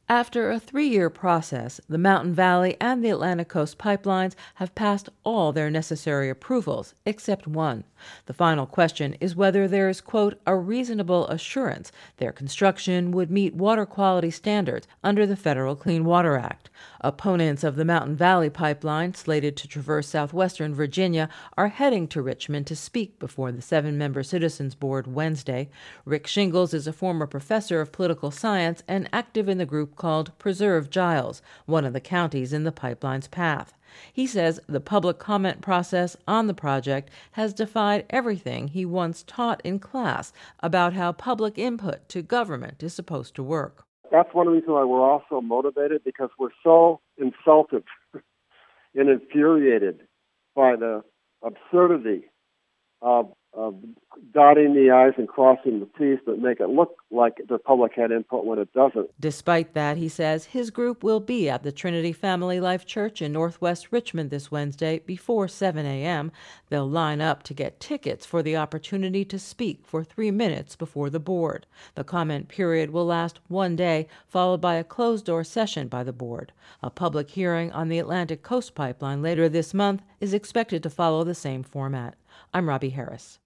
After a 3-year process, the Mountain Valley and the Atlantic Coast pipelines have passed all their necessary approvals, except one. The final question is whether there is, quote, a reasonable assurance their construction would meet water quality standards under the Federal Clean Water Act. Opponents of the Mountain Valley pipeline, slated to traverse southwestern Virginia, are heading to Richmond to speak before the 7-member Citizens Board Wednesday. Rick Shingles is a former professor of political science and active in the group called Preserve Giles, one of the counties in the pipeline's path. He says the public comment process on the project has defied everything he once taught in class about how public input to government is supposed to work. That's one reason why we're all so motivated, because we're so insulted and infuriated by the absurdity of dotting the I's and crossing the T's that make it look like the public had input when it doesn't. Despite that, he says his group will be at the Trinity Family Life Church in Northwest Richmond this Wednesday before 7 a.m. They'll line up to get tickets for the opportunity to speak for 3 minutes before the board. The comment period will last 1 day, followed by a closed-door session by the board. A public hearing on the Atlantic Coast Pipeline later this month is expected to follow the same format. I'm Robbie Harris.